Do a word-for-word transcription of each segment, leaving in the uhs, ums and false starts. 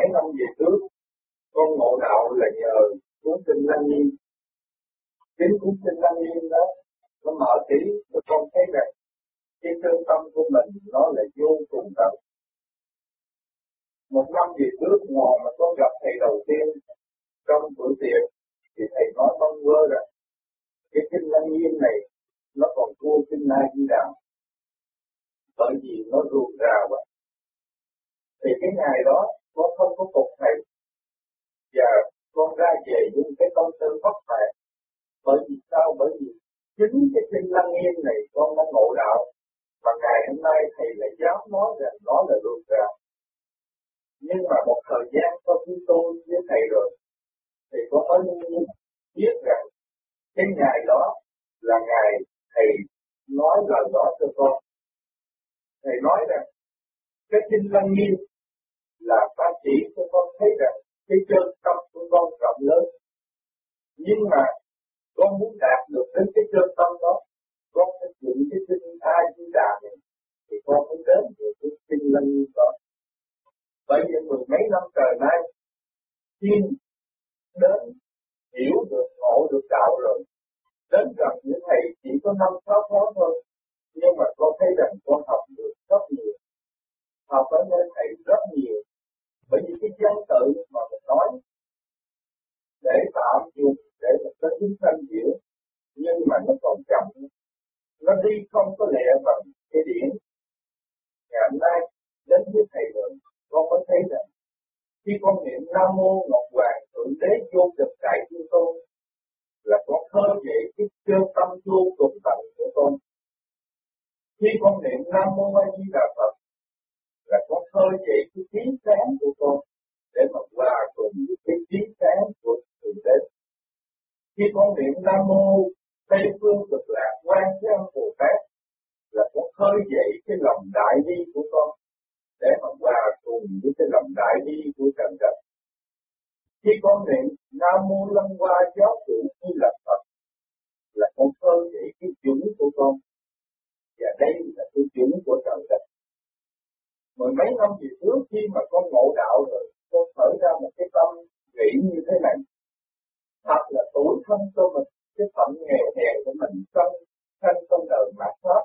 năm về trước, con ngộ đạo là nhờ cuốn kinh Lăng Nghiêm. Chính cuốn kinh Lăng Nghiêm đó, nó mở trí cho con thấy rằng cái chân tâm của mình nó là vô cùng tận. Một năm về trước, ngồi mà con gặp thầy đầu tiên trong bữa tiệc, thì thầy nói con vơ rằng cái kinh Lăng Nghiêm này nó còn thua kinh A Di Đà, bởi vì nó ruột ra quá. Thì cái ngày đó con không có phục thầy, và con ra về dùng cái tâm tư bất mãn. Bởi vì sao? Bởi vì chính cái kinh Lăng Nghiêm này con đã ngộ đạo, và ngày hôm nay thầy lại dám nói rằng nó là ruột ra. Nhưng mà một thời gian sau khi tôi với thầy rồi, thì con mới biết rằng cái ngày đó là ngày thầy nói lời đó cho con. Thầy nói rằng cái kinh Lăng Nghiêm là ta chỉ cho con thấy rằng cái chân tâm của con rộng lớn. Nhưng mà con muốn đạt được đến cái chân tâm đó, con phải dùng cái kinh A Di Đà này, thì con mới đến được cái kinh Lăng Nghiêm đó. Bởi vì mười mấy năm trời nay, khi đến hiểu được, ngộ được đạo rồi, đến gần với thầy chỉ có năm sáu tháng thôi, nhưng mà con thấy rằng con học được rất nhiều, học ở nơi thầy rất nhiều. Bởi vì cái dân tự mà mình nói để tạm dùng để mình có chúng sanh hiểu, nhưng mà nó còn chậm, nó đi không có lẹ bằng cái điển. Ngày hôm nay đến với thầy rồi, con mới thấy rằng khi con niệm Nam Mô Ngọc Hoàng Thượng Đế Vô Cực Đại Thiên Tôn là con khơi dậy cái chân tâm vô cùng tận của con. Khi con niệm Nam Mô A Di Đà Phật là con khơi dậy cái trí sáng của con để mà hòa cùng với cái trí sáng của Thượng Đế. Khi con niệm Nam Mô Tây Phương Cực Lạc Quan Thế Âm Bồ Tát là con khơi dậy cái lòng đại bi của con để mà hòa cùng với cái lòng đại bi của trần trần. Khi con niệm Nam Mô Lăng Hoa Giáo Chủ Di Lặc Phật là con khơi dậy cái dũng của con, và đây là cái dũng của trần trần. Mười mấy năm về trước khi mà con ngộ đạo rồi, con khởi ra một cái tâm nghĩ như thế này: thật là tủi thân cho mình, cái phận nghèo hèn của mình trong thân trong đời mạt pháp.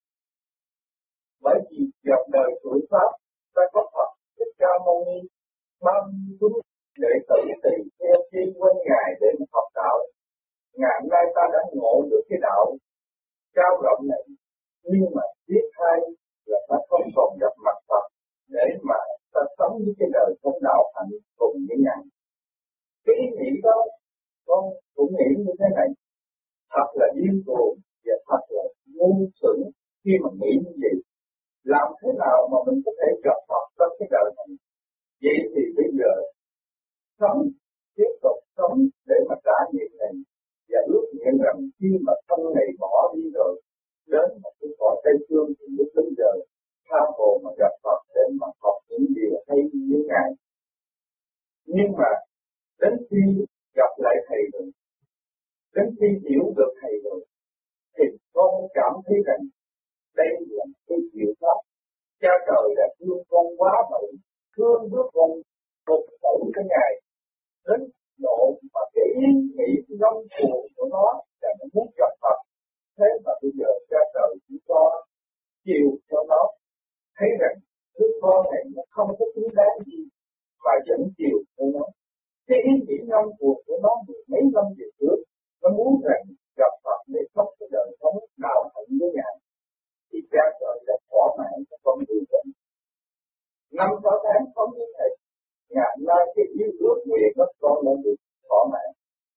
Bởi vì dòng đời tuổi pháp ta có Phật Thích Ca Mâu Ni bao nhiêu chúng để tự tỳ theo chi quên ngài để mà học đạo. Ngày hôm nay ta đã ngộ được cái đạo cao rộng này, nhưng mà tiếc thay là ta không còn gặp mặt Phật để mà ta sống với cái đời sống đạo hạnh cùng với ngài. Cái ý nghĩ đó con cũng nghĩ như thế này: thật là điên cuồng và thật là ngu xuẩn khi mà nghĩ như vậy. Làm thế nào mà mình có thể gặp Phật trong cái đời này? Vậy thì bây giờ sống, tiếp tục sống để mà trả nghiệp này, và ước nguyện rằng khi mà thân này bỏ đi rồi, đến một cái cõi Tây Phương thì lúc bây giờ tham hồ mà gặp Phật để mà học những điều hay như ngài. Nhưng mà đến khi gặp lại thầy rồi, đến khi hiểu được thầy rồi, thì con cảm thấy rằng đây là cái diệu pháp. Cha trời đã thương con quá vậy, thương đứa con một tổ cái ngày đến độ mà cái ý nghĩ ngông cuồng của nó là nó muốn gặp Phật. Thế mà bây giờ cha trời chỉ có chiều cho nó thấy rằng đứa con này nó không có xứng đáng gì mà vẫn chiều cho nó. Cái ý nghĩ ngông cuồng của nó mười mấy năm về trước, nó muốn rằng gặp Phật để sống cái đời sống đạo hạnh với ngài, thì cha trời đã thỏa mãn cho con điều đó. Năm sáu tháng sống với thầy, ngày nay cái yêu ước nguyện của con đã được thỏa mãn.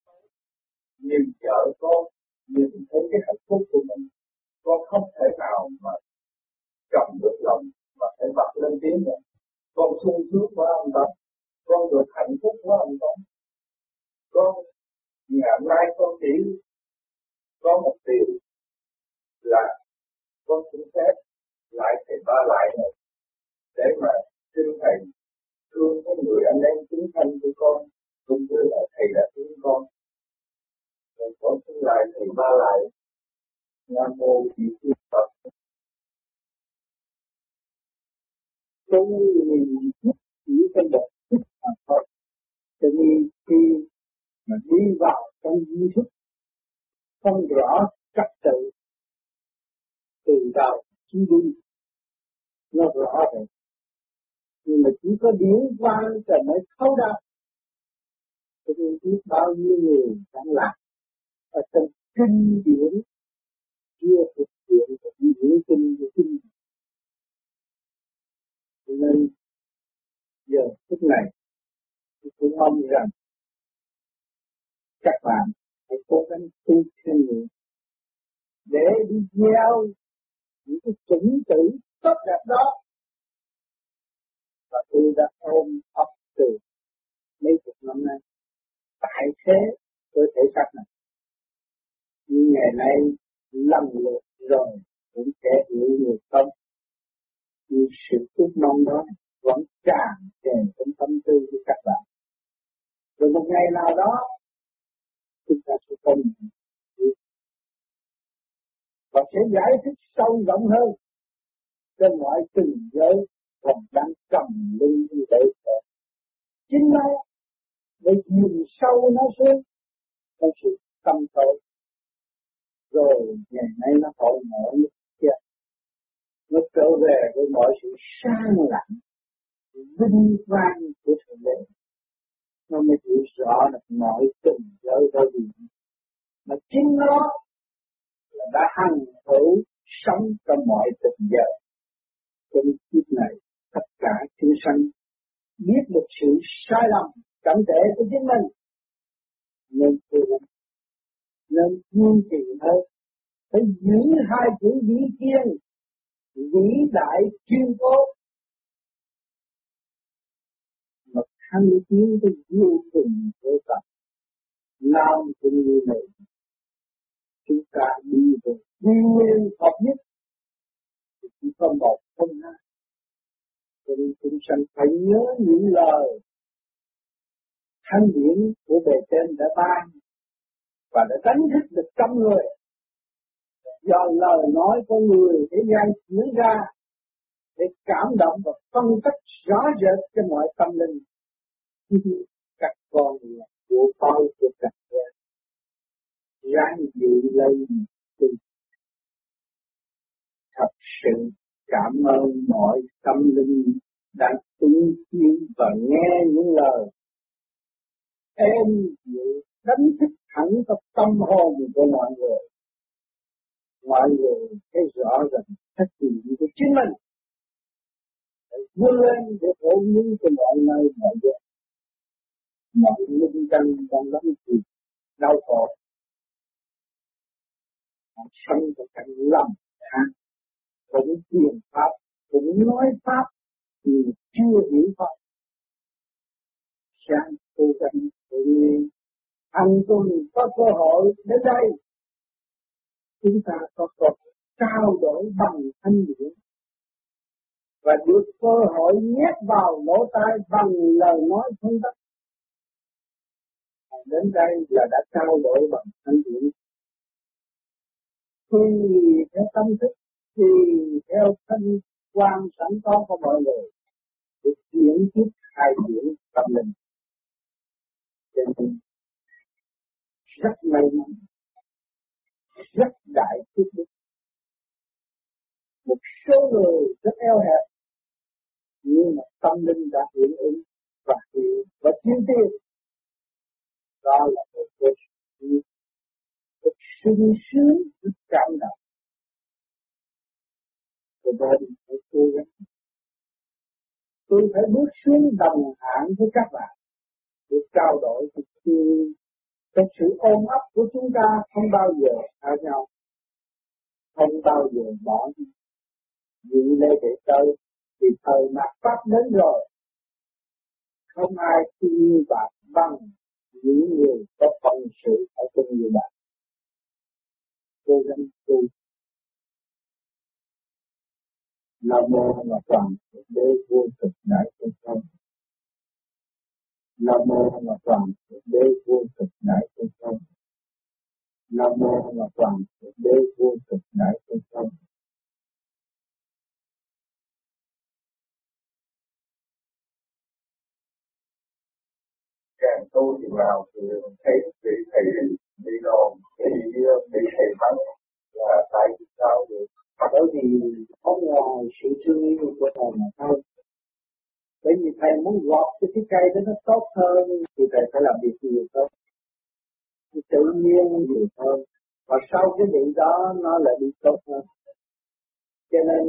Nhìn vợ con, nhìn thấy cái hạnh phúc của mình, con không thể nào mà cầm được lòng mà phải bật lên tiếng rồi. Con sung sướng quá ông Tâm, con được hạnh phúc quá ông Tâm. Con ngày nay con chỉ có một điều là con xin phép lại thầy Ba Lại này để mà xin thầy thương cái người anh em chúng thân của con, cũng như là thầy đã thương con. Rồi con xin lại thầy Ba Lại. Nam Mô Di Đà Phật. Tôi nhìn thích chỉ cái đẹp thích mà thôi. Cho nên khi mà đi vào trong di thức không rõ trật tự từ đầu chí đi nó rõ rồi, nhưng mà chỉ có điển quang rồi mới thấu đáo. Cho nên biết bao nhiêu người đang làm ở trong kinh điển chưa thực hiện được điển kinh của kinh. Cho nên giờ phút này tôi cũng mong rằng các bạn hãy cố gắng tu thêm nữa để đi gieo những cái chủng tử tốt đẹp đó. Và tôi đã ôm ấp từ mấy chục năm nay tại thế cơ thể xác này, nhưng ngày nay lần lượt rồi cũng sẽ hiểu nhiều không, nhưng sự ước mong đó vẫn tràn trề trong tâm tư của các bạn. Rồi một ngày nào đó chúng ta sẽ có những và sẽ giải thích sâu rộng hơn cho mọi từng giới còn đang cầm lưng như vậy. Chính nó để nhìn sâu nó xuống trong sự tâm tội, rồi ngày nay nó hội ngộ như kia, nó trở về với mọi sự sang lặng vinh quang của thượng đế. Nó mới hiểu rõ được mọi từng giới đâu gì mà chính nó là đã hằng hữu sống trong mọi từng giờ. Trong kiếp này tất cả chúng sanh biết được sự sai lầm trọng tệ của chính mình, nên tôi nên kiên trì hơn, phải giữ hai chữ vĩ kiên, vĩ đại kiên cố, mà thăng tiến tới vô cùng vô tận. Nam cũng như này, chúng ta đi về nguyên hợp nhất, thì chỉ có một không hai. Cho nên chúng sanh phải nhớ những lời thanh điển của bề trên đã ban và đã đánh thức được trong người. Do lời nói của người thế gian diễn ra để cảm động và phân tích rõ rệt cho mọi tâm linh. Các con là của con của các con, ráng giữ lấy tình. Thật sự cảm ơn mọi tâm linh đã chứng kiến và nghe những lời êm dịu đánh thức hẳn trong tâm hồn của mọi người. Mọi người thấy rõ rằng trách nhiệm của chính mình phải vươn lên để phổ biến cho mọi nơi mọi giờ. Mọi linh căn đang lắm gì đau khổ, họ sống trong cảnh lầm than, cũng truyền pháp, cũng nói pháp, nhưng chưa hiểu pháp. Sáng cố gắng tự nhiên, anh tôi có cơ hội đến đây, chúng ta có cơ hội trao đổi bằng thanh điển và được cơ hội nhét vào lỗ tai bằng lời nói phân tích. Đến đây là đã trao đổi bằng thanh điển. Tùy theo tâm thức, tùy theo thanh quan sẵn có của mọi người để chuyển tiếp hai điển tâm linh. Cho nên rất may mắn, rất đại phước đức. Một số người rất eo hẹp, nhưng mà tâm linh đã hiểu ứng và hiểu và tiến tiến. Đó là một cái sự một sung sướng, rất cảm động. Cho nên phải cố gắng. Tôi phải bước xuống đồng hạng với các bạn để trao đổi thực sự. Cái sự ôm ấp của chúng ta không bao giờ xa nhau, không bao giờ bỏ đi. Dự lễ để tới thì thời mạt Pháp đến rồi, không ai yêu bạn bằng những người có phận sự ở trong như bạn. Cố gắng tu. Nam mô Ngọc Hoàng Đế vô cực đại thiên không. Nam mô Ngọc Hoàng Đế vô cực đại thiên không. Nam mô Ngọc Hoàng Đế vô cực đại thiên không. càng tu chừng nào thì thấy bị thầy bị đòn, bị bị thầy mắng là tại sao được? Bởi vì không ngoài sự thương yêu của thầy mà thôi. Bởi vì thầy muốn gọt cái cái cây đó nó tốt hơn thì thầy phải làm việc nhiều hơn, tự nhiên nhiều hơn, và sau cái việc đó nó lại đi tốt hơn. Cho nên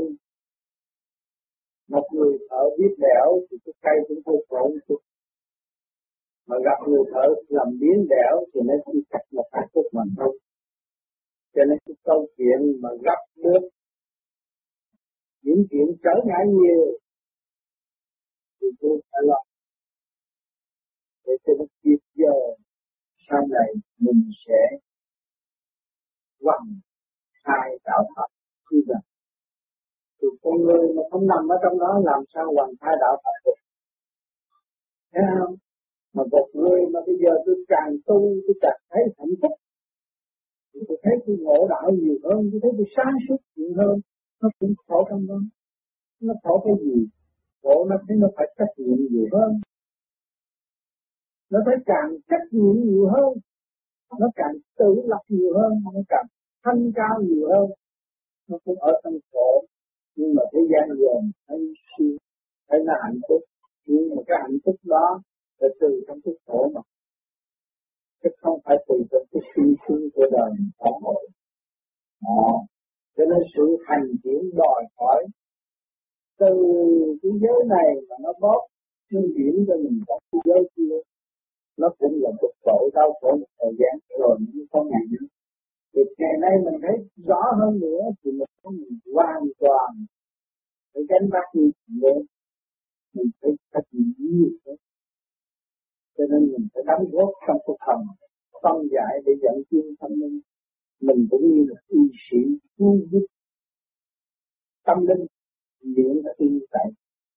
một người thợ biết đẽo thì cái cây cũng hơi khổ một chút, mà gặp người thợ làm biến đẽo thì nó chỉ cắt một hai phút mà thôi. Cho nên cái câu chuyện mà gặp được những chuyện trở ngại nhiều thì tôi phải lo để cho nó kịp giờ sau này mình sẽ hoàn hai đạo Phật khi rằng thì con người mà không nằm ở trong đó làm sao hoàn hai đạo Phật được, thấy không? Mà một người mà bây giờ tôi càng tu tôi càng thấy hạnh phúc, tôi thấy tôi ngộ đạo nhiều hơn, tôi thấy tôi sáng suốt nhiều hơn, nó cũng khổ trong đó. Nó khổ cái gì? Khổ nó thấy nó phải trách nhiệm nhiều hơn, nó thấy càng trách nhiệm nhiều hơn, nó càng tự lập nhiều hơn, nó càng thanh cao nhiều hơn, nó cũng ở trong khổ. Nhưng mà thế gian dồn thấy siêu, thấy nó hạnh phúc, nhưng mà cái hạnh phúc đó là từ trong cái khổ mà, chứ không phải từ trong cái suy suy của đời xã hội. Đó. Cho nên sự hành triển đòi hỏi từ cái giới này mà nó bóp chuyên chuyển cho mình trong cái giới kia, nó cũng là một tội đau khổ một thời gian rồi nhưng không ngày nữa. Thì ngày nay mình thấy rõ hơn nữa thì mình có mình hoàn toàn phải gánh vác như vậy, mình phải thật nhiều thế. Cho nên mình phải đóng góp trong cuộc thần phân giải để dẫn tiến tâm linh. Mình cũng như là y sĩ cứu giúp tâm linh điện ở tiên tại.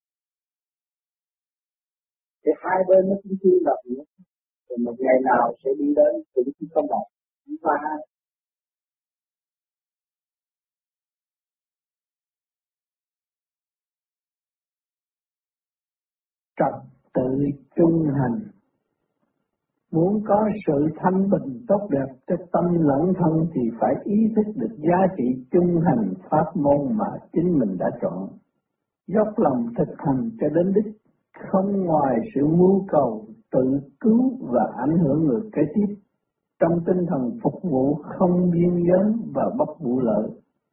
Thì hai bên nó cũng chưa lập nữa. Rồi một ngày nào sẽ đi đến cũng chỉ có một, chúng ta hai. Trật tự trung hành. Muốn có sự thanh bình tốt đẹp cho tâm lẫn thân thì phải ý thức được giá trị trung hành pháp môn mà chính mình đã chọn. Dốc lòng thực hành cho đến đích, không ngoài sự mưu cầu, tự cứu và ảnh hưởng người kế tiếp, trong tinh thần phục vụ không biên giới và bất vụ lợi.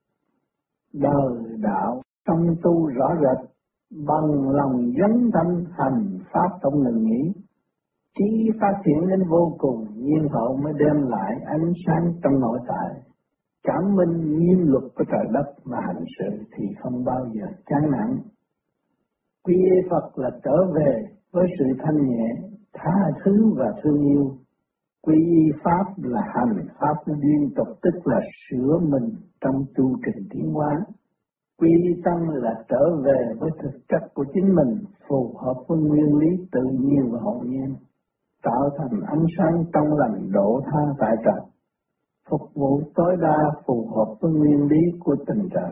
Đời đạo trong tu rõ rệt, bằng lòng dấn thân hành pháp trong ngừng nghỉ, chỉ phát triển đến vô cùng, nhiên hậu mới đem lại ánh sáng trong nội tại. Cảm minh nghiêm luật của trời đất mà hành sự thì không bao giờ chán nản. Quy y Phật là trở về với sự thanh nhẹ, tha thứ và thương yêu. Quy y Pháp là hành Pháp liên tục, tức là sửa mình trong chu trình tiến hóa. Quy y Tăng là trở về với thực chất của chính mình, phù hợp với nguyên lý tự nhiên và hậu nhiên, tạo thành ánh sáng trong lành độ tha tại trần, phục vụ tối đa phù hợp với nguyên lý của tình trời.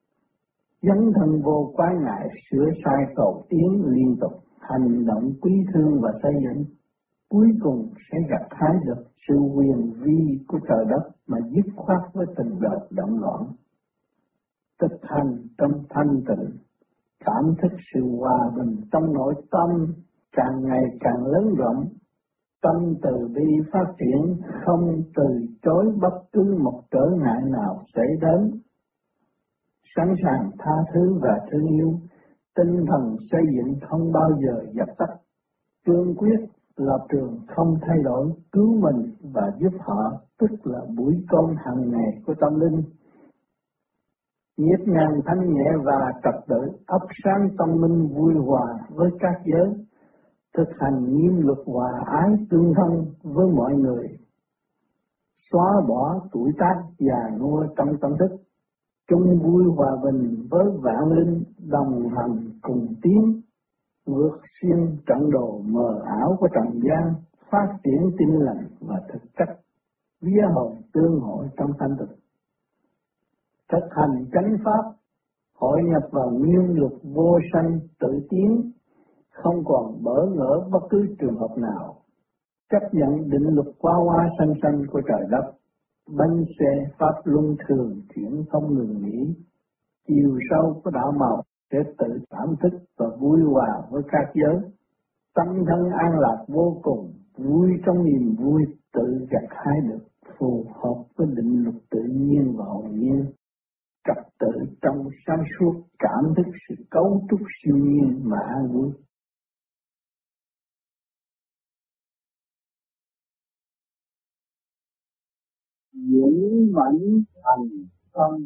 Dấn thân vô quái ngại, sửa sai cầu tiến liên tục, hành động quý thương và xây dựng, cuối cùng sẽ gặt hái được sự quyền vi của trời đất mà dứt khoát với tình đời động loạn. Thực hành trong thanh tịnh, cảm thức sự hòa bình trong nội tâm càng ngày càng lớn rộng, tâm từ bi phát triển, không từ chối bất cứ một trở ngại nào xảy đến, sẵn sàng tha thứ và thương yêu, tinh thần xây dựng không bao giờ dập tắt, cương quyết lập trường không thay đổi, cứu mình và giúp họ, tức là buổi cơm hàng ngày của tâm linh. Nhiếp nhàng thanh nhẹ và trật tự, ấp sáng tâm linh vui hòa với các giới, thực hành nghiêm luật hòa ái tương thân với mọi người, xóa bỏ tuổi tác già nua trong tâm thức, chung vui hòa bình với vạn linh, đồng hành cùng tiến, vượt xuyên trận đồ mờ ảo của trần gian, phát triển tinh lành và thực chất, vía hồn tương hội trong thanh tịnh. Thực hành chánh pháp, hội nhập vào nguyên luật vô sanh tự tiến, không còn bỡ ngỡ bất cứ trường hợp nào, chấp nhận định luật qua hoa sanh sanh của trời đất, bánh xe pháp luân thường chuyển không ngừng nghỉ, chiều sâu của đạo màu để tự cảm thức và vui hòa với các giới, tâm thân an lạc vô cùng, vui trong niềm vui tự gặt hái được, phù hợp với định luật tự nhiên và hồn nhiên, trật tự trong sáng suốt, cảm thức sự cấu trúc siêu nhiên mà an vui. dũng mãnh thành tâm,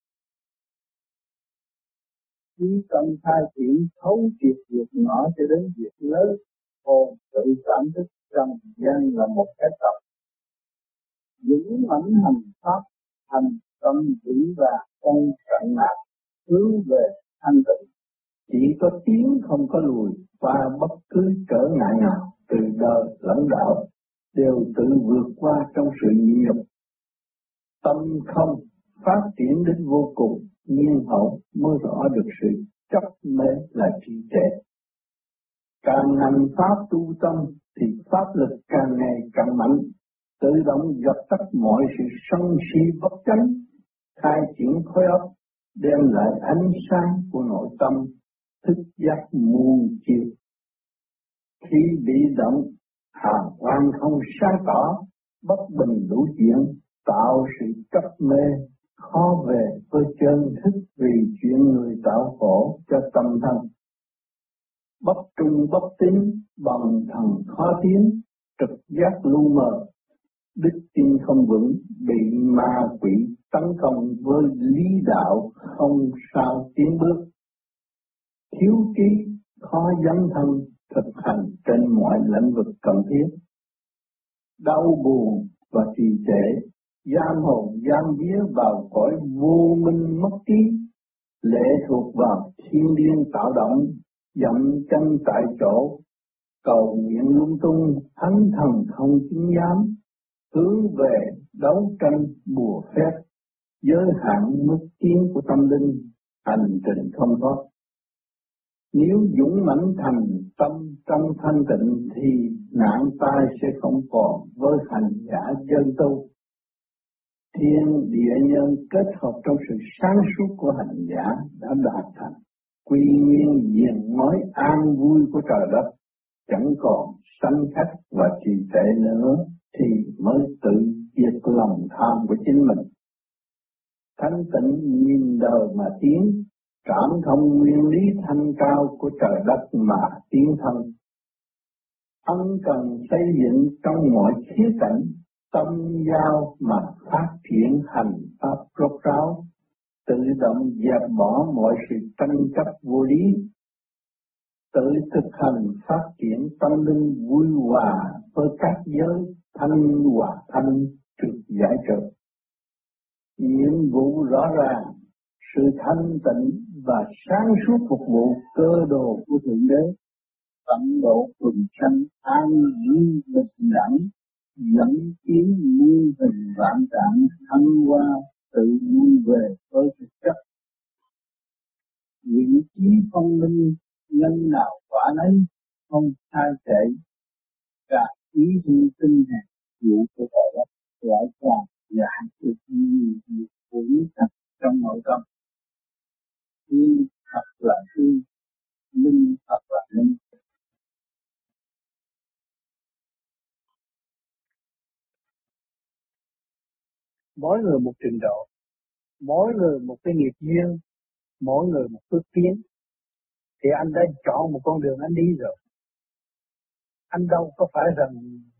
chí tâm khai triển thấu triệt việc nhỏ cho đến việc lớn, hồn tự cảm thức rằng gian là một cái tập. Dũng mãnh hành pháp, thành tâm vững vàng không cạn nạp, hướng về thanh tịnh. Chỉ có tiến không có lùi, qua bất cứ trở ngại nào, từ đời lẫn đạo, đều tự vượt qua trong sự nhịn nhục. Tâm không phát triển đến vô cùng, nhiên hậu mới rõ được sự chấp mê là trì trệ. Càng hành pháp tu tâm thì pháp lực càng ngày càng mạnh, tự động dập tắt mọi sự sân si bất chánh, khai triển khối óc, đem lại ánh sáng của nội tâm, thức giác muôn chiều. Khi bị động, hào quang không sáng tỏ, bất bình đủ chuyện, tạo sự chấp mê, khó về với chân thức vì chuyện người tạo khổ cho tâm thân. Bất trung bất tín, bằng thần khó tiến, trực giác lu mờ, đức tin không vững, bị ma quỷ tấn công với lý đạo không sao tiến bước. Thiếu trí, khó dấn thân, thực hành trên mọi lĩnh vực cần thiết. Đau buồn và trì trệ, giam hồn giam vía vào cõi vô minh mất trí, lệ thuộc vào thiên điên tạo động, dậm chân tại chỗ, cầu nguyện lung tung, thánh thần không chứng giám, hướng về đấu tranh bùa phép, giới hạn mức tiến của tâm linh, hành trình không thoát. Nếu dũng mãnh thành tâm trong thanh tịnh thì nạn tai sẽ không còn với hành giả chân tu. Thiên địa nhân kết hợp trong sự sáng suốt của hành giả đã đạt thành quy nguyên diện nói an vui của trời đất, chẳng còn sanh khách và trì trệ nữa thì mới tự diệt lòng tham của chính mình. Thanh tịnh nhìn đời mà tiến, cảm thông nguyên lý thanh cao của trời đất mà tiến thân. Ân cần xây dựng trong mọi khía cạnh, tâm giao mà phát triển hành pháp rốt ráo, tự động dẹp bỏ mọi sự tranh chấp vô lý, tự thực hành phát triển tâm linh vui hòa với các giới thanh hòa thanh trực giải trượt. Nhiệm vụ rõ ràng, sự thanh tịnh và sáng suốt phục vụ cơ đồ của Thượng Đế, tận độ quần sanh an nhiên bình đẳng, dẫn tiến muôn hình vạn trạng thăng hoa tự nhiên về với thực chất. Vị trí phong linh nhân nào quả nấy, không sai trệ, cả ý thi tinh hạt vụ của trời đất lại càng giải được nhiều việc vững thật trong nội tâm. Thiên thật là thiên, linh thật là linh. Mỗi người một trình độ, mỗi người một cái nghiệp duyên, mỗi người một bước tiến, thì anh đã chọn một con đường anh đi rồi. Anh đâu có phải rằng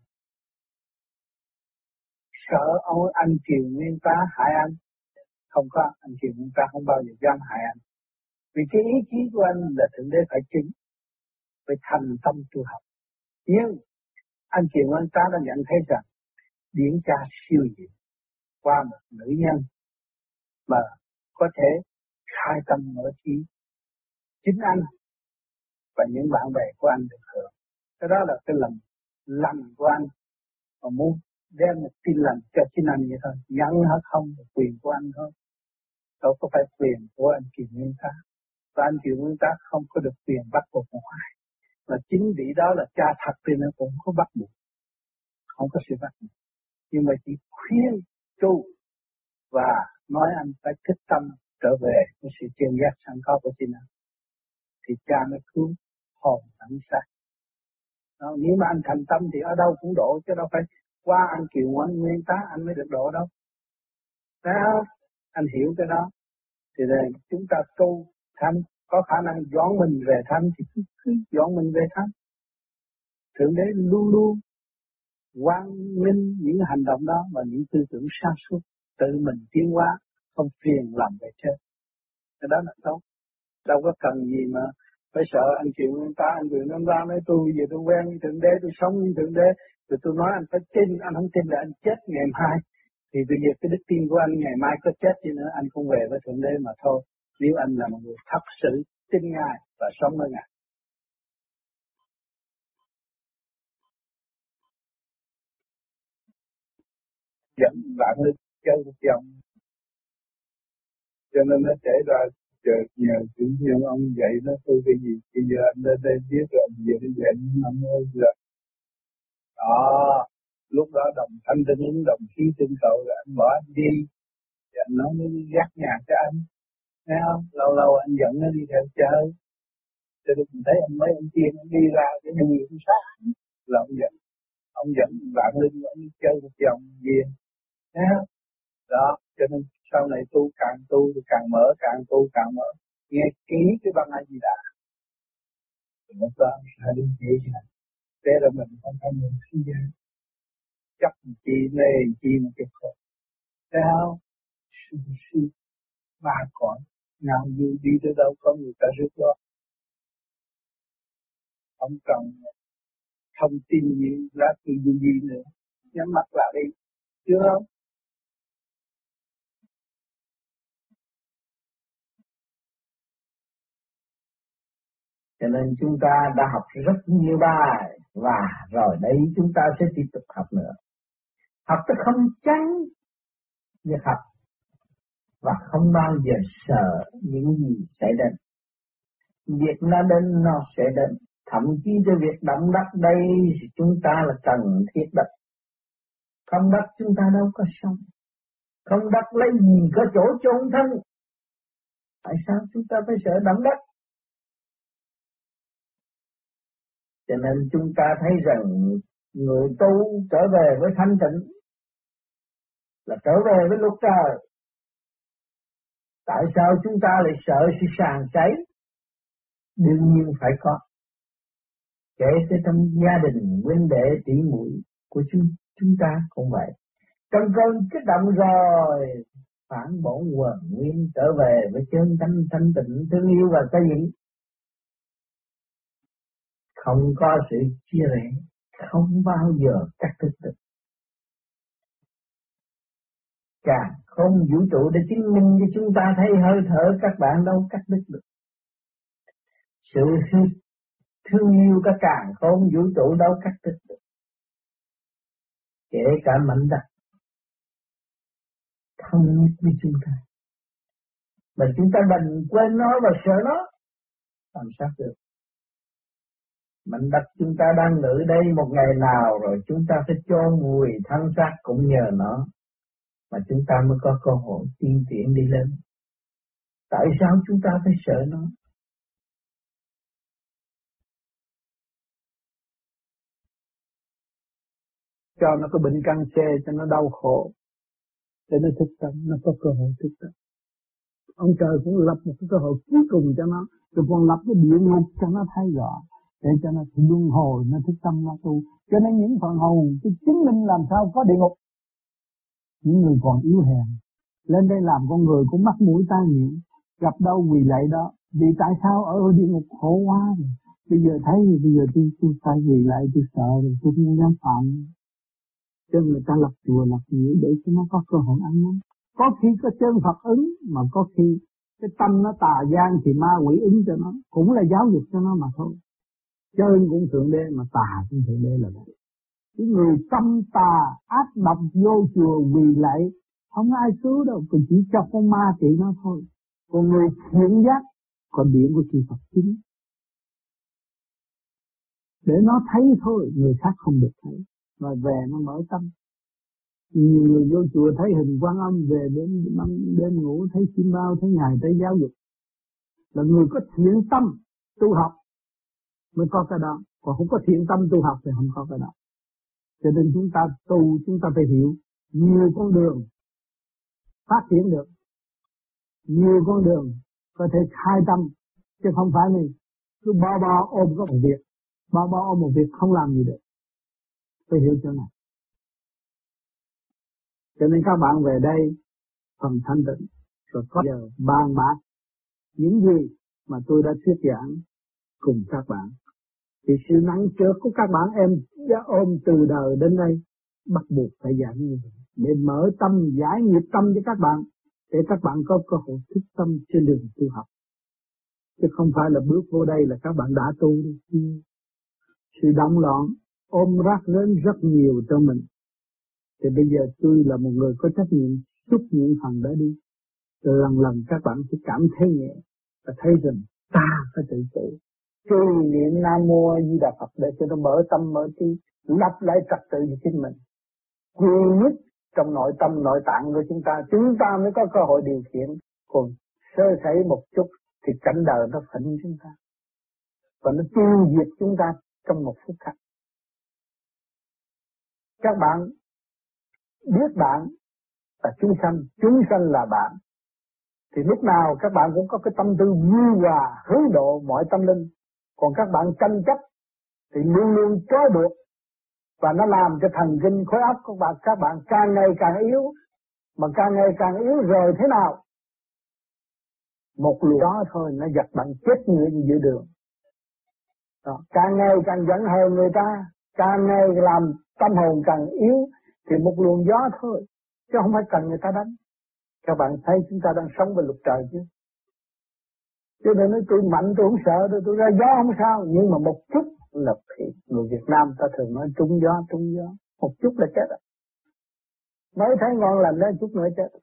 sợ ông anh Kiều Nguyên Tá hại anh. Không có, anh Kiều Nguyên Tá không bao giờ dám hại anh. Vì cái ý chí của anh là Thượng Đế phải chứng, phải thành tâm tu học. Nhưng anh Kiều Nguyên Tá đã nhận thấy rằng điển cha siêu diệu qua một nữ nhân mà có thể khai tâm mở trí. Chính anh và những bạn bè của anh được hưởng. Cái đó là cái lòng lành của anh, mà muốn đem một tin lành cho chính anh vậy thôi. Nhận hay không là quyền của anh thôi, đâu có phải quyền của anh Kiều Nguyên Tá. Và anh Kiều Nguyên Tá không có được quyền bắt buộc một ai, mà chính vị đó là cha thật thì nó cũng không bắt buộc. không có sự phát triển. Nhưng mà chỉ khuyên tu và nói anh phải thích tâm trở về với sự chân giác sẵn có của chính anh, thì cha mới cứu hồn tận xác. Đó, nếu mà anh thành tâm thì ở đâu cũng độ, chứ đâu phải qua anh Kiều anh Nguyên Tá anh mới được độ đâu. Đó, anh hiểu cái đó. Thì là chúng ta tu thanh, có khả năng dọn mình về thanh thì cứ, cứ dọn mình về thanh. Thượng Đế luôn luôn quang minh những hành động đó và những tư tưởng sáng suốt, tự mình tiến hóa, không phiền làm về trên. Cái đó là tốt. Đâu có cần gì mà phải sợ anh chịu người ta, anh chịu người ta nói tôi giờ tôi quen với Thượng Đế, tôi sống với Thượng Đế, rồi tôi nói anh phải tin, anh không tin là anh chết ngày mai. Thì bây giờ cái đức tin của anh ngày mai có chết đi nữa, anh không về với Thượng Đế mà thôi. Nếu anh là một người thật sự tin Ngài và sống với Ngài. Dẫn bạn lên chơi một vòng. Cho nên nó xảy ra chờ nhờ chữ nhân ông dạy nó tôi cái gì. Bây giờ anh lên đây biết rồi, bây giờ nó dạy năm ơi rồi. Đó, lúc đó đồng thanh tinh ứng, đồng khí tinh cầu rồi anh bỏ anh đi. Thì anh nói nó gác nhà cho anh. Thấy không? Lâu lâu anh dẫn nó đi theo chơi. Cho nên mình thấy anh mấy ông tiên anh đi ra cái người cũng sát. Là ông dẫn. Ông dẫn bạn Linh ông đi chơi một vòng viên. Thấy không? Đó, cho nên sau này tu càng tu thì càng mở, càng tu càng mở. Nghe kỹ cái băng A Di Đà. Thì nó ta sẽ đi dễ dàng. Thế là mình không phải người suy gian. Chấp chi mê chi mà cái khổ. Thấy không? Suy suy ba cõi. Nào dù đi tới đâu có người ta rước đó. Không cần thông tin gì lá thư gì gì nữa. Nhắm mắt lại đi. Chưa không? Cho nên chúng ta đã học rất nhiều bài và rồi đây chúng ta sẽ tiếp tục học nữa. Học tới không chán việc học và không bao giờ sợ những gì xảy đến. Việc nó đến nó sẽ đến. Thậm chí cho việc động đất đây chúng ta là cần thiết đất. Không đất chúng ta đâu có sống. Không đất lấy gì có chỗ chôn thân. Tại sao chúng ta phải sợ động đất? Cho nên chúng ta thấy rằng người tu trở về với thanh tịnh là trở về với luật trời. Tại sao chúng ta lại sợ sự sàn sấy? Đương nhiên phải có. Kể từ trong gia đình, huynh đệ, tỷ muội của chúng, chúng ta cũng vậy. Trong cơn kích động rồi, phản bổn quần nguyên trở về với chân thanh thanh tịnh, thương yêu và xây dựng. Không có sự chia rẽ, không bao giờ cắt đứt được. Càng không vũ trụ để chứng minh cho chúng ta thấy hơi thở các bạn đâu cắt đứt được. Sự thương yêu các càng không vũ trụ đâu cắt đứt được. Kể cả mảnh đất không nhất với chúng ta. Mà chúng ta đành quên nó và sợ nó. Làm sao được? Mảnh đất chúng ta đang ngự đây một ngày nào rồi chúng ta phải chôn vùi thân xác cũng nhờ nó. Mà chúng ta mới có cơ hội tiên triển đi lên. Tại sao chúng ta phải sợ nó? Cho nó có bệnh cancer, cho nó đau khổ. Để nó thức tâm, nó có cơ hội thức tâm. Ông trời cũng lập một cái cơ hội cuối cùng cho nó. Rồi còn lập cái địa ngục cho nó thấy rõ. Để cho nó luân hồi, nó thức tâm, nó tu. Cho nên những phần hồn, cái chứng minh làm sao có địa ngục. Những người còn yếu hèn. Lên đây làm con người cũng mắc mũi tai miệng. Gặp đâu quỳ lạy đó. Vì tại sao ở địa ngục khổ quá rồi. Bây giờ thấy thì bây giờ tôi, tôi phải quỳ lại, tôi sợ rồi, tôi không dám phạm. Cho người ta lập chùa, lập nghĩa để cho nó có cơ hội ăn năn. Có khi có chân Phật ứng, mà có khi cái tâm nó tà gian thì ma quỷ ứng cho nó. Cũng là giáo dục cho nó mà thôi. Chân cũng Thượng Đế mà tà cũng Thượng Đế là vậy. Cái người tâm tà ác độc vô chùa quỳ lạy, không ai cứu đâu, còn chỉ cho con ma trị nó thôi. Còn người thiện giác, còn điện của chư Phật chính. Để nó thấy thôi, người khác không được thấy. mà về nó mở tâm. Nhiều người vô chùa thấy hình Quan Âm, về đến đêm ngủ thấy chim bao, thấy ngài tới giáo dục. Là người có thiện tâm tu học mới có cái đó, còn không có thiện tâm tu học thì không có cái đó. Cho nên chúng ta tu, chúng ta phải hiểu nhiều con đường phát triển được, nhiều con đường có thể khai tâm, chứ không phải này cứ bo bo ôm có một việc, bo bo ôm một việc không làm gì được. Tôi hiểu chỗ này. Cho nên các bạn về đây phần thanh tịnh rồi có giờ bàn bạc những gì mà tôi đã thuyết giảng cùng các bạn. Thì sự nặng trược của các bạn em đã ôm từ đời đến đây, bắt buộc phải giảng như vậy để mở tâm, giải nghiệp tâm cho các bạn, để các bạn có cơ hội thức tâm trên đường tu học. Chứ không phải là bước vô đây là các bạn đã tu đi. Sự động loạn ôm rác lớn rất nhiều cho mình. Thì bây giờ tôi là một người có trách nhiệm xúc những phần đó đi. Rồi lần lần các bạn sẽ cảm thấy nhẹ và thấy rằng ta phải tự tử. Trì niệm Nam Mô A Di Đà Phật để cho nó mở tâm mở trí, lập lại trật tự cho chính mình. Duy nhất trong nội tâm nội tạng của chúng ta, chúng ta mới có cơ hội điều khiển. Còn sơ sẩy một chút thì cảnh đời nó phỉnh chúng ta và nó tiêu diệt chúng ta trong một phút khắc. Các bạn biết bạn là chúng sanh, chúng sanh là bạn, thì lúc nào các bạn cũng có cái tâm tư vui hòa hướng độ mọi tâm linh. Còn các bạn tranh chấp thì luôn luôn trói buộc và nó làm cho thần kinh khối óc của bạn các bạn càng ngày càng yếu, mà càng ngày càng yếu rồi thế nào? Một luồng đó thôi nó giật bạn chết người giữa đường. Đó. Càng ngày càng giận hờn người ta, càng ngày làm tâm hồn càng yếu thì một luồng gió thôi, chứ không phải cần người ta đánh. Các bạn thấy chúng ta đang sống với luật trời chứ. Cho nên nói tôi mạnh tôi không sợ, tôi, tôi ra gió không sao, nhưng mà một chút là thì người Việt Nam ta thường nói trúng gió, trúng gió, một chút là chết rồi. Mới thấy ngon lành đó chút nữa chết.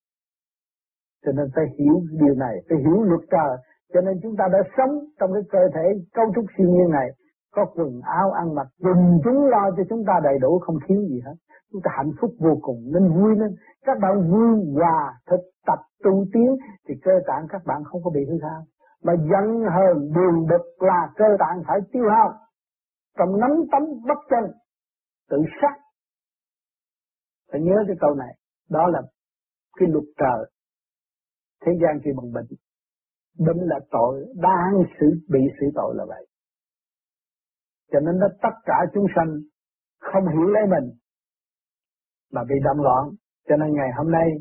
Cho nên phải hiểu điều này, phải hiểu luật trời. Cho nên chúng ta đã sống trong cái cơ thể cấu trúc siêu nhiên này, có quần áo ăn mặc, quần chúng lo cho chúng ta đầy đủ không thiếu gì hết. Chúng ta hạnh phúc vô cùng nên vui lên. Các bạn vui hòa thực tập tu tiến thì cơ tạng các bạn không có bị hư hao. Mà giận hờn buồn bực là cơ tạng phải tiêu hao. Trong nắm tấm bất chân tự sát. Phải nhớ cái câu này. Đó là cái luật trời. Thế gian khi bằng bệnh, bệnh là tội, đang xử bị xử tội là vậy. Cho nên nó tất cả chúng sanh không hiểu lấy mình mà bị động loạn. Cho nên ngày hôm nay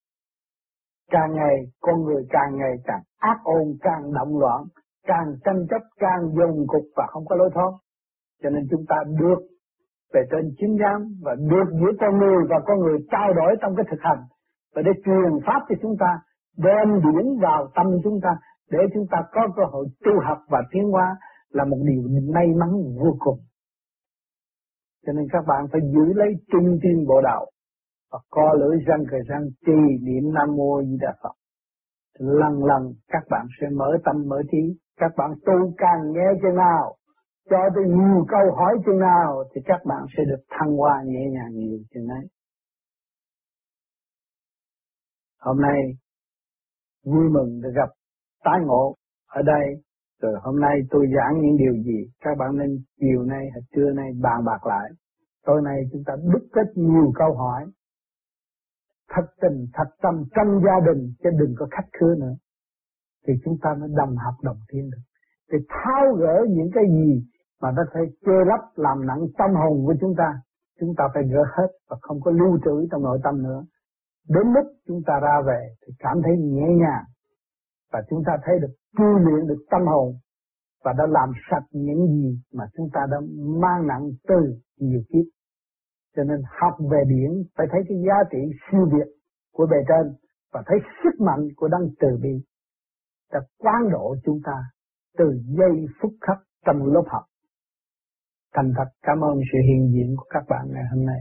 càng ngày con người càng ngày càng ác ôn, càng động loạn, càng tranh chấp, càng dồn cục và không có lối thoát. Cho nên chúng ta được về trên chính giám và được giữa con người và con người trao đổi trong cái thực hành và để truyền pháp cho chúng ta, đem điển vào tâm chúng ta để chúng ta có cơ hội tu học và tiến hóa là một điều may mắn vô cùng. Cho nên các bạn phải giữ lấy trung tim bộ đạo và co lưỡi răng cờ răng trì niệm Nam Mô Di Đà Phật. Lần lần các bạn sẽ mở tâm mở trí. Các bạn tu càng nghe chừng nào, cho tôi nhiều câu hỏi chừng nào thì các bạn sẽ được thăng hoa nhẹ nhàng nhiều chừng ấy. Hôm nay vui mừng được gặp tái ngộ ở đây. Rồi hôm nay tôi giảng những điều gì các bạn nên chiều nay hay trưa nay bàn bạc lại. Tối nay chúng ta đúc kết nhiều câu hỏi thật tình thật tâm trong gia đình, chứ đừng có khách khứa nữa, thì chúng ta mới đồng học đồng tiến được. Để tháo gỡ những cái gì mà nó phải che lấp làm nặng tâm hồn của chúng ta, chúng ta phải gỡ hết và không có lưu trữ trong nội tâm nữa. Đến lúc chúng ta ra về thì cảm thấy nhẹ nhàng và chúng ta thấy được tu luyện được tâm hồn và đã làm sạch những gì mà chúng ta đã mang nặng từ nhiều kiếp. Cho nên học về điển phải thấy cái giá trị siêu việt của bề trên và thấy sức mạnh của đấng từ bi đã quán độ chúng ta từ giây phút khắc trong lớp học. Thành thật cảm ơn sự hiện diện của các bạn ngày hôm nay.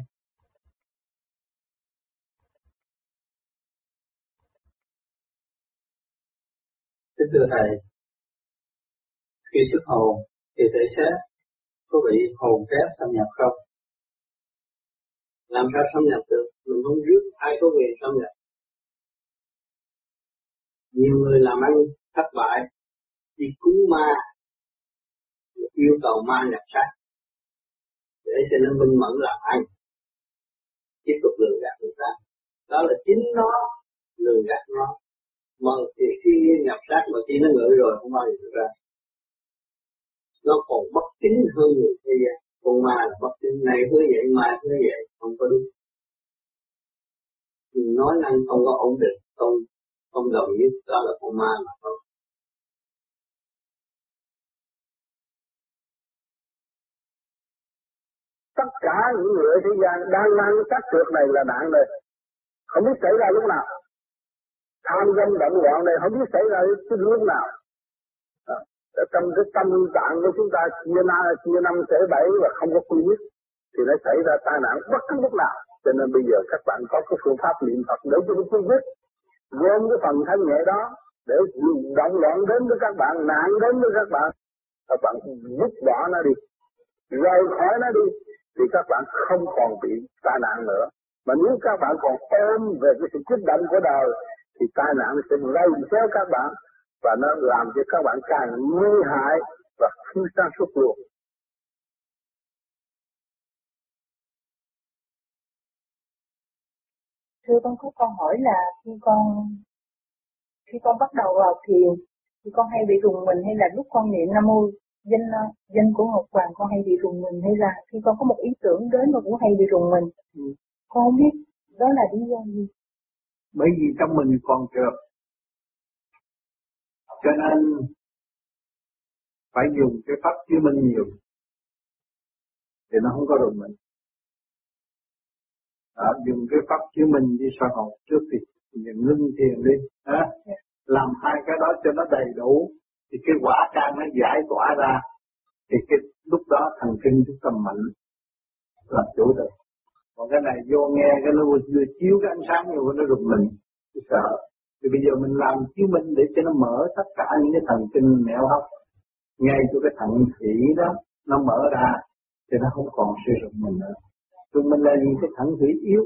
Kính thưa Thầy, khi xuất hồn thì thể xác có bị hồn kém xâm nhập không? làm sao xâm nhập được? Mình không biết ai có quyền xâm nhập. Nhiều người làm ăn thất bại đi cứu ma, yêu cầu ma nhập xác để cho nó minh mẫn làm ăn, tiếp tục lừa gạt người ta. Đó là chính nó lừa gạt nó. Mà thì khi nhập xác mà khi nó ngự rồi không bao giờ được ra. Nó còn bất tín hơn người thế gian. Con ma là bất tín, này hứa vậy, mai hứa vậy, không có đúng. Thì nói năng không có ổn định, không không đồng nhất, đó là con ma mà không. Tất cả những người ở thế gian đang mang cái cách trượt này là nạn này, không biết xảy ra lúc nào. Tham dâm động loạn này không biết xảy ra lúc nào. À, trong cái tâm trạng của chúng ta chia na chia năm xẻ bảy và không có quy nhất thì nó xảy ra tai nạn bất cứ lúc nào. Cho nên bây giờ các bạn có cái phương pháp niệm Phật để cho nó quy nhất, gom cái phần thanh nhẹ đó để động loạn đến với các bạn, nạn đến với các bạn, các bạn dứt bỏ nó đi, rời khỏi nó đi, thì các bạn không còn bị tai nạn nữa. Mà nếu các bạn còn ôm về cái sự kích động của đời thì tai nạn sẽ lây theo các bạn và nó làm cho các bạn càng nguy hại và thiếu sáng suốt luôn. Thưa con có câu hỏi là khi con khi con bắt đầu vào thiền thì con hay bị rùng mình, hay là lúc con niệm Nam Mô danh danh của Ngọc Hoàng con hay bị rùng mình, hay là khi con có một ý tưởng đến mà cũng hay bị rùng mình? Ừ. Con không biết đó là lý do gì. Bởi vì trong mình còn trượt, cho nên phải dùng cái pháp chiếu minh nhiều thì nó không có rùng mình. À, dùng cái pháp chiếu minh đi soi hồn trước thì những ngưng thiền đi, à, làm hai cái đó cho nó đầy đủ thì cái quả can nó giải tỏa ra thì cái lúc đó thần kinh chúng ta mạnh làm chủ được. Còn cái này vô nghe cái nó vừa chiếu cái ánh sáng nhiều nó rùng mình, tôi sợ. Thì bây giờ mình làm chiếu minh để cho nó mở tất cả những cái thần kinh nẻo hấp ngay cho cái thận thủy đó nó mở ra thì nó không còn sử dụng mình nữa. Tụi mình là những cái thận thủy yếu,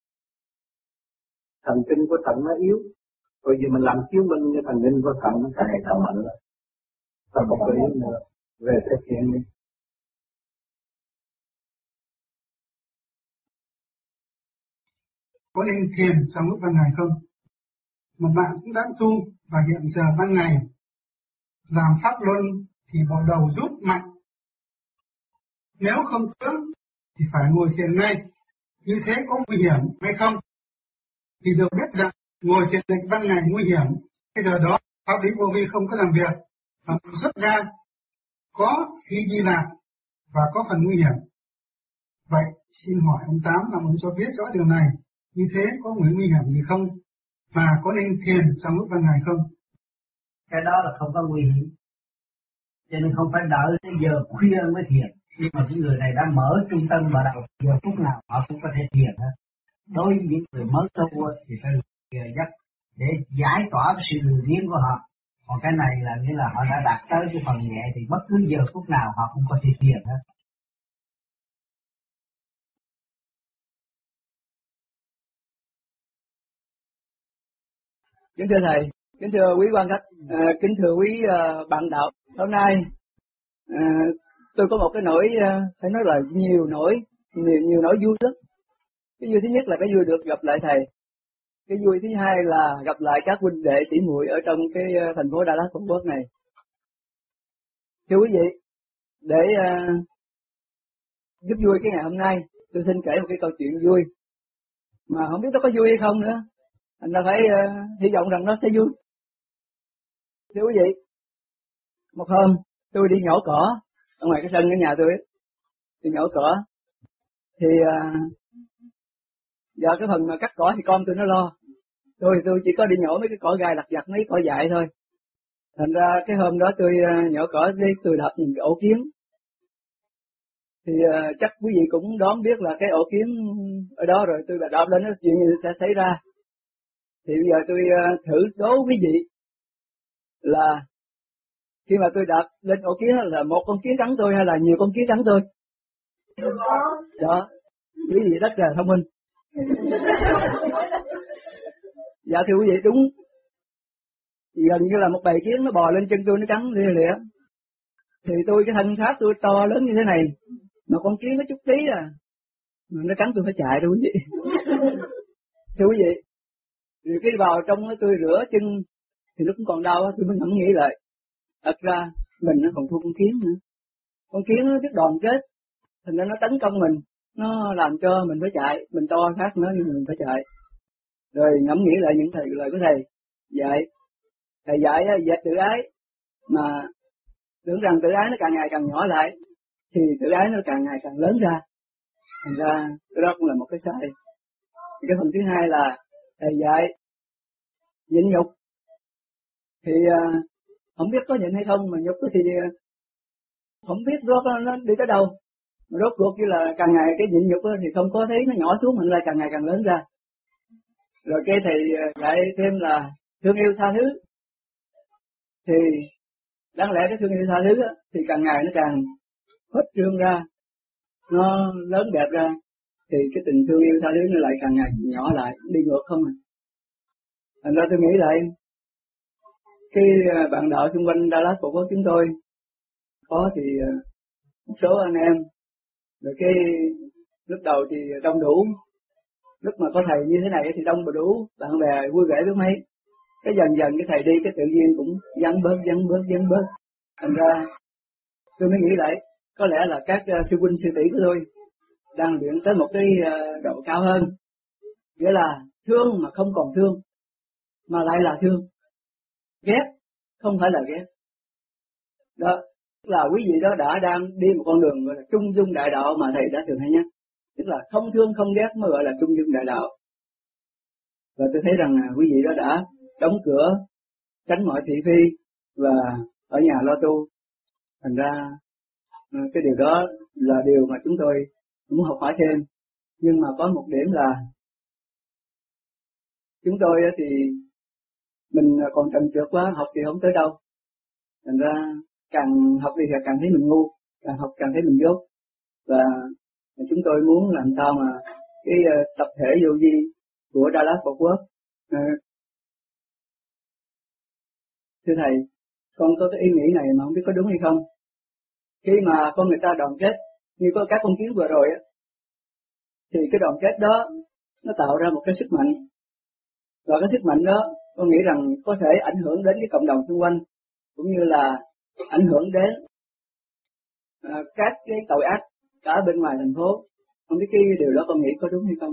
thần kinh của thận nó yếu, rồi giờ mình làm chiếu minh cái thần kinh của thận nó càng ngày càng mạnh rồi. Ta không có yếu nữa, về thực hiện đi. Có nên thiền trong lúc ban ngày không? Một bạn cũng đã tu và hiện giờ ban ngày làm pháp luân thì bộ đầu rút mạnh. Nếu không cưỡng thì phải ngồi thiền ngay. Như thế có nguy hiểm hay không? Thì được biết rằng ngồi thiền định ban ngày nguy hiểm. Cái giờ đó pháp lý vô vi không có làm việc và xuất ra có khi đi lạc và có phần nguy hiểm. Vậy xin hỏi ông Tám là ông cho biết rõ điều này. Như thế có nguy nguy hiểm gì không? Và có nên thiền trong lúc ban ngày không? Cái đó là không có nguy hiểm. Cho nên không phải đợi tới giờ khuya mới thiền. Nhưng mà những người này đã mở trung tâm vào đầu giờ phút nào họ cũng có thể thiền hết. Đối với những người mới tu thì phải giờ giấc để giải tỏa cái sự lười biếng của họ. Còn cái này là nghĩa là họ đã đạt tới cái phần nhẹ thì bất cứ giờ phút nào họ cũng có thể thiền hết. Kính thưa thầy, kính thưa quý quan khách, à, kính thưa quý à, bạn đạo. Hôm nay à, tôi có một cái nỗi à, phải nói là nhiều nỗi, nhiều nhiều nỗi vui lắm. Cái vui thứ nhất là cái vui được gặp lại thầy. Cái vui thứ hai là gặp lại các huynh đệ tỷ muội ở trong cái uh, thành phố Đà Lạt Tổ quốc này. Thưa quý vị, để uh, giúp vui cái ngày hôm nay, tôi xin kể một cái câu chuyện vui mà không biết nó có vui hay không nữa. Anh ta phải uh, hy vọng rằng nó sẽ vui. Thưa quý vị, một hôm tôi đi nhổ cỏ ở ngoài cái sân của nhà tôi ấy. Đi nhổ cỏ thì uh, giờ cái phần mà cắt cỏ thì con tôi nó lo. Tôi thì tôi chỉ có đi nhổ mấy cái cỏ gai lặt vặt, mấy cỏ dại thôi. Thành ra cái hôm đó tôi uh, nhổ cỏ đi, tôi đập những cái ổ kiến. Thì uh, chắc quý vị cũng đoán biết là cái ổ kiến ở đó rồi, tôi đã đập lên nó chuyện gì sẽ xảy ra. Thì bây giờ tôi uh, thử đố quý vị là khi mà tôi đạp lên ổ kiến là một con kiến cắn tôi hay là nhiều con kiến cắn tôi? Đó. Quý vị rất là thông minh. Dạ thưa quý vị, đúng. Gần như là một bầy kiến nó bò lên chân tôi, nó cắn lia lịa. Thì tôi cái thân xác tôi to lớn như thế này, mà con kiến nó chút tí à, mà nó cắn tôi phải chạy đâu quý vị. Thưa quý vị, rồi cái vào trong tôi rửa chân thì lúc còn đau tôi mới ngẫm nghĩ lại, thật ra mình nó còn thua con kiến nữa. Con kiến nó biết đoàn kết, thành ra nó tấn công mình, nó làm cho mình phải chạy, mình to khác nó nhưng mình phải chạy. Rồi ngẫm nghĩ lại những thầy lời của thầy dạy, thầy dạy dẹp tự ái, mà tưởng rằng tự ái nó càng ngày càng nhỏ lại, thì tự ái nó càng ngày càng lớn ra. Thành ra cái đó cũng là một cái sai. Cái phần thứ hai là thầy dạy nhịn nhục, thì uh, không biết có nhịn hay không, mà nhục thì uh, không biết đó nó đi tới đâu. Mà rốt cuộc như là càng ngày cái nhịn nhục thì không có thấy nó nhỏ xuống, mình lại càng ngày càng lớn ra. Rồi cái thầy dạy thêm là thương yêu tha thứ, thì đáng lẽ cái thương yêu tha thứ thì càng ngày nó càng khuếch trương ra, nó lớn đẹp ra, thì cái tình thương yêu tha thứ nó lại càng ngày nhỏ lại, đi ngược không à. Thành ra tôi nghĩ lại, cái bạn đạo xung quanh Đà Lạt Phật Quốc chúng tôi có thì một số anh em, rồi cái lúc đầu thì đông đủ, lúc mà có thầy như thế này thì đông đủ, bạn bè vui vẻ với mấy. Cái dần dần cái thầy đi, cái tự nhiên cũng vắng bớt, vắng bớt, vắng bớt. Thành ra tôi mới nghĩ lại, có lẽ là các uh, sư huynh sư tỷ của tôi đang luyện tới một cái uh, độ cao hơn, nghĩa là thương mà không còn thương, mà lại là thương. Ghét không phải là ghét. Đó là quý vị đó đã đang đi một con đường gọi là trung dung đại đạo mà thầy đã thường hay nhắc. Tức là không thương không ghét mới gọi là trung dung đại đạo. Và tôi thấy rằng quý vị đó đã đóng cửa, tránh mọi thị phi và ở nhà lo tu. Thành ra cái điều đó là điều mà chúng tôi cũng học hỏi thêm. Nhưng mà có một điểm là chúng tôi thì mình còn trần trượt quá, học thì không tới đâu. Thành ra càng học thì càng thấy mình ngu, càng học càng thấy mình dốt. Và chúng tôi muốn làm sao mà cái tập thể vô vi của Đà Lạt Phật Quốc. Thưa thầy, con có cái ý nghĩ này mà không biết có đúng hay không. Khi mà con người ta đoàn kết, như có các con kiến vừa rồi á, thì cái đoàn kết đó nó tạo ra một cái sức mạnh. Và cái sức mạnh đó con nghĩ rằng có thể ảnh hưởng đến cái cộng đồng xung quanh, cũng như là ảnh hưởng đến à, các cái tội ác cả bên ngoài thành phố. Không biết cái điều đó con nghĩ có đúng hay không?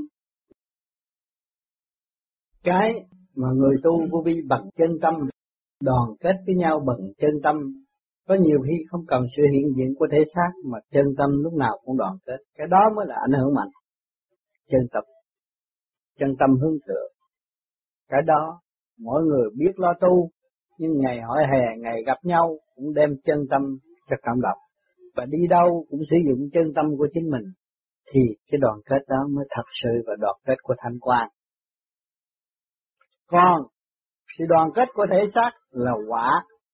Cái mà người tu vô vi bằng chân tâm, đoàn kết với nhau bằng chân tâm, có nhiều khi không cần sự hiện diện của thể xác mà chân tâm lúc nào cũng đoàn kết. Cái đó mới là ảnh hưởng mạnh. Chân tâm, chân tâm hướng thượng. Cái đó mỗi người biết lo tu, nhưng ngày hỏi hè, ngày gặp nhau cũng đem chân tâm cho cộng đồng. Và đi đâu cũng sử dụng chân tâm của chính mình, thì cái đoàn kết đó mới thật sự là đoàn kết của thanh quan. Còn sự đoàn kết của thể xác là quả.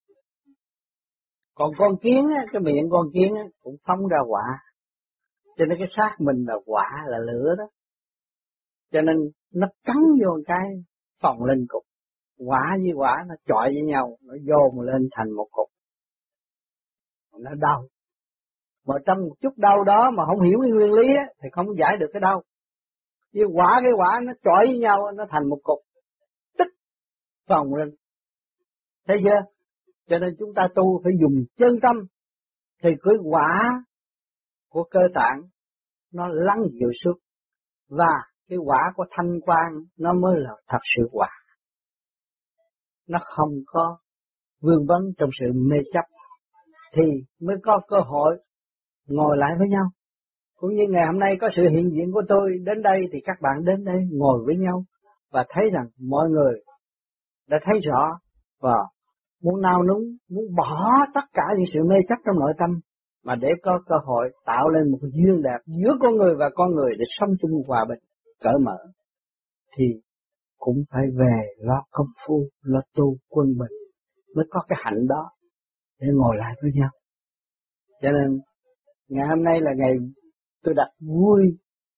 Còn con kiến, cái miệng con kiến cũng phóng ra quả. Cho nên cái xác mình là quả, là lửa đó. Cho nên nó cắn vô cái phồng lên cục. Quả với quả nó chọi với nhau, nó dồn lên thành một cục. Nó đau. Mà trong một chút đau đó mà không hiểu cái nguyên lý á, thì không giải được cái đau. Với quả cái quả nó chọi với nhau, nó thành một cục. Tức phồng lên. Thấy chưa? Cho nên chúng ta tu phải dùng chân tâm, thì cái quả của cơ tạng nó lắng dịu suốt, và cái quả của thanh quan nó mới là thật sự quả. Nó không có vương vấn trong sự mê chấp, thì mới có cơ hội ngồi lại với nhau. Cũng như ngày hôm nay có sự hiện diện của tôi đến đây, thì các bạn đến đây ngồi với nhau và thấy rằng mọi người đã thấy rõ và muốn nao núng, muốn bỏ tất cả những sự mê chấp trong nội tâm, mà để có cơ hội tạo lên một duyên đẹp giữa con người và con người để sống chung hòa bình, cởi mở, thì cũng phải về lo công phu, lo tu quân bình, mới có cái hạnh đó để ngồi lại với nhau. Cho nên ngày hôm nay là ngày tôi đặt vui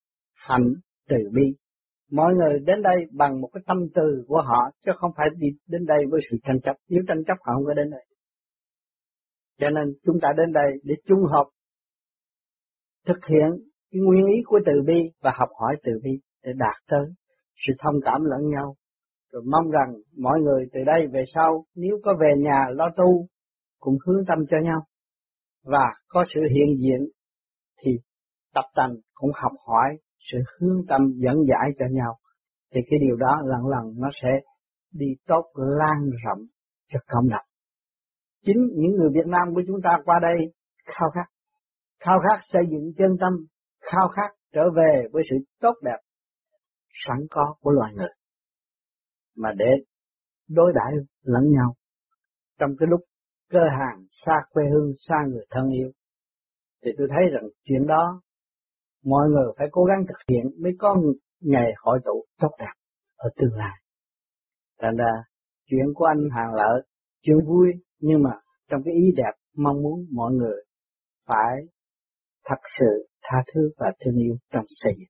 hạnh từ bi. Mọi người đến đây bằng một cái tâm từ của họ, chứ không phải đi đến đây với sự tranh chấp. Nếu tranh chấp họ không có đến đây. Cho nên chúng ta đến đây để chung hợp thực hiện cái nguyên ý của từ bi và học hỏi từ bi để đạt tới sự thông cảm lẫn nhau. Rồi mong rằng mọi người từ đây về sau nếu có về nhà lo tu cũng hướng tâm cho nhau. Và có sự hiện diện thì tập tành cũng học hỏi sự hướng tâm dẫn giải cho nhau. Thì cái điều đó lần lần nó sẽ đi tốt lan rộng cho cộng đồng. Chính những người Việt Nam của chúng ta qua đây khao khát, khao khát xây dựng chân tâm, khao khát trở về với sự tốt đẹp sẵn có của loài người, mà để đối đãi lẫn nhau trong cái lúc cơ hàng xa quê hương, xa người thân yêu. Thì tôi thấy rằng chuyện đó mọi người phải cố gắng thực hiện mới có ngày hội tụ tốt đẹp ở tương lai. Thành ra chuyện của anh Hàng Lợi chuyện vui, nhưng mà trong cái ý đẹp mong muốn mọi người phải thật sự tha thứ và thương yêu trong xây dựng.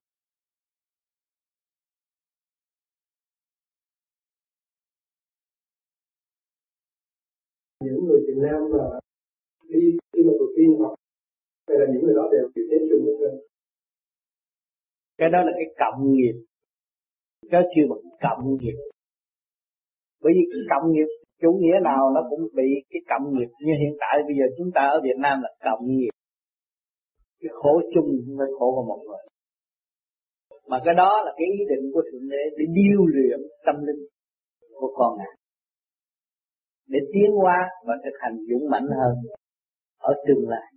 Những người Việt Nam mà đi đi một cuộc tiên học, hay là những người đó đều chịu chết chung hết trơn. Cái đó là cái cộng nghiệp, cái chưa bằng cộng nghiệp. Bởi vì cái cộng nghiệp chủ nghĩa nào nó cũng bị cái cộng nghiệp. Như hiện tại bây giờ chúng ta ở Việt Nam là cộng nghiệp. Cái khổ chung không phải khổ của một người. Mà cái đó là cái ý định của Thượng Đế để điêu luyện tâm linh của con ngài, để tiến hóa và thực hành dũng mãnh hơn ở tương lai.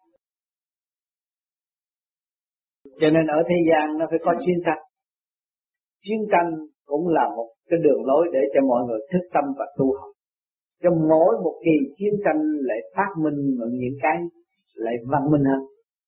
Cho nên ở thế gian nó phải có chiến tranh. Chiến tranh cũng là một cái đường lối để cho mọi người thức tâm và tu học. Cho mỗi một kỳ chiến tranh lại phát minh những cái lại văn minh hơn.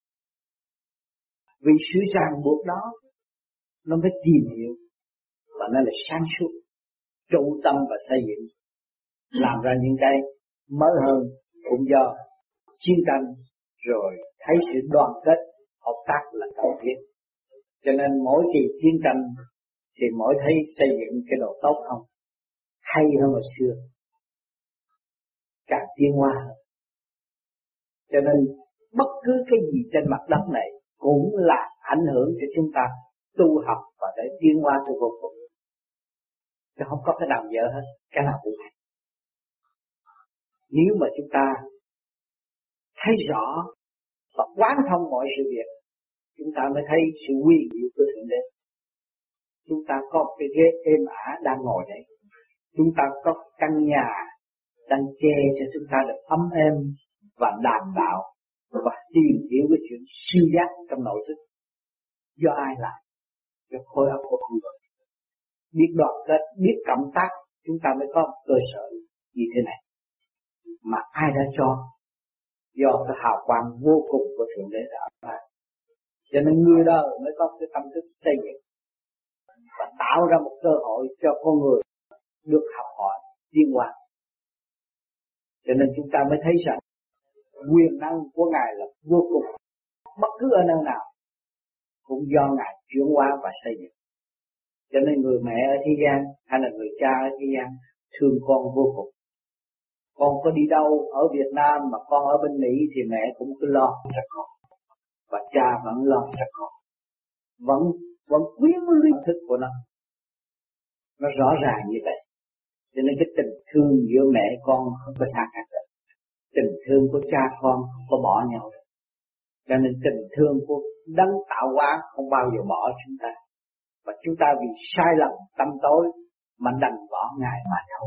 Vì sự ràng buộc đó nó mới tìm hiểu và nó là sáng suốt, trụ tâm và xây dựng, làm ra những cái mới hơn cũng do chiến tranh, rồi thấy sự đoàn kết hợp tác là cần thiết. Cho nên mỗi kỳ chiến tranh thì mỗi thấy xây dựng cái độ tốt không, hay hơn hồi xưa, càng tiến hóa hơn. Cho nên bất cứ cái gì trên mặt đất này cũng là ảnh hưởng cho chúng ta tu học và để tiến hóa cho vô cùng. Chứ không có cái nào dở hết, cái nào cũng hay. Nếu mà chúng ta thấy rõ và quán thông mọi sự việc, chúng ta mới thấy sự quy diệu của Thượng Đế. Chúng ta có cái ghế êm ả đang ngồi đấy, chúng ta có căn nhà đang che cho chúng ta được ấm êm và đàm đạo và tìm hiểu cái chuyện siêu giác trong nội thức. Do ai làm? Do khối óc của con người. Biết đoàn kết, biết cộng tác, chúng ta mới có cơ sở như thế này. Mà ai đã cho? Do cái hào quang vô cùng của Thượng Đế đã ấp. Cho nên người đời mới có cái tâm thức xây dựng và tạo ra một cơ hội cho con người được học hỏi, tiến hóa. Cho nên chúng ta mới thấy rằng quyền năng của Ngài là vô cùng. Bất cứ ở nơi nào cũng do Ngài chuyển hóa và xây dựng. Cho nên người mẹ ở thế gian hay là người cha ở thế gian thương con vô cùng. Con có đi đâu ở Việt Nam mà con ở bên Mỹ thì mẹ cũng cứ lo cho con. Và cha vẫn lo cho con. Vẫn, vẫn quyến luyến thức của nó. Nó rõ ràng như vậy. Cho nên cái tình thương giữa mẹ con không có xa cách được. Tình thương của cha con không có bỏ nhau được. Cho nên tình thương của đấng tạo hóa không bao giờ bỏ chúng ta. Và chúng ta vì sai lầm tâm tối mà đành bỏ Ngài mà thôi.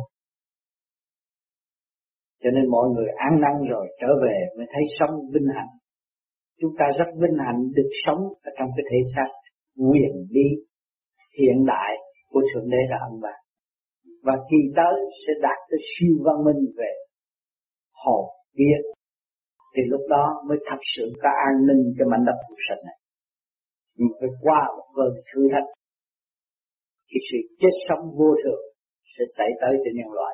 Cho nên mọi người ăn năn rồi trở về mới thấy sống vinh hạnh. Chúng ta rất vinh hạnh được sống ở trong cái thể xác quyền bí hiện đại của Thượng Đế đã ân ban. Và kỳ tới sẽ đạt tới siêu văn minh về hồn vía. Thì lúc đó mới thật sự có an ninh cho mảnh đất phù sanh này. Nhưng phải qua một cơn thử thách. Khi sự chết sống vô thường sẽ xảy tới cho nhân loại.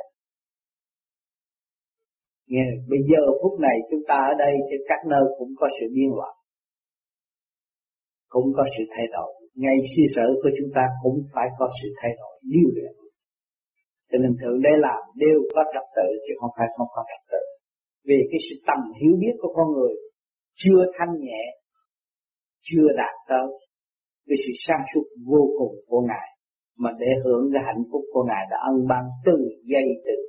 Nghe, bây giờ phút này chúng ta ở đây trên các nơi cũng có sự biến loạn, cũng có sự thay đổi. ngay suy sở của chúng ta cũng phải có sự thay đổi điêu luyện. Cho nên Thượng Đế làm đều có trật tự chứ không phải không có trật tự. Vì cái sự tầm hiểu biết của con người chưa thanh nhẹ, chưa đạt tới cái sự sáng suốt vô cùng của Ngài, mà để hưởng cái hạnh phúc của Ngài đã ân ban từ giây từ